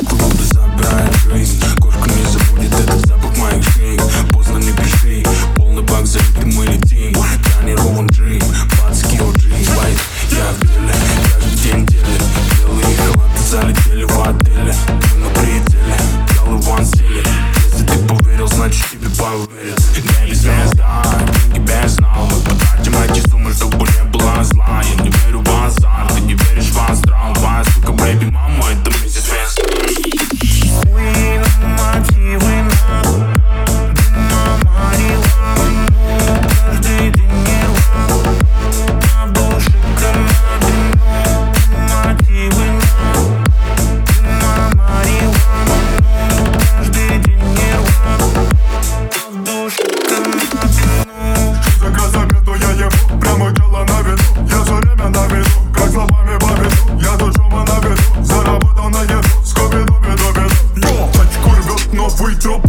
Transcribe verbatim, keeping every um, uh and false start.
Клубы забирает жизнь, кошка не забудет этот запах моих шей. Поздно не пиши, полный бак залитый, мы летим. Тонирован джим, пацки о джим. Вайт, я в деле, каждый день деле. Белые халаты залетели в отеле. Мы на пределе, ялы ван сели. Если ты поверил, значит тебе поверят. Небе звезда, деньги без знал. Мы потратим эти суммы, чтобы не было зла. Я не верю в азарт, ты не веришь в астрал. Твоя сука, бэйби, мама, это миссис Вест. Троп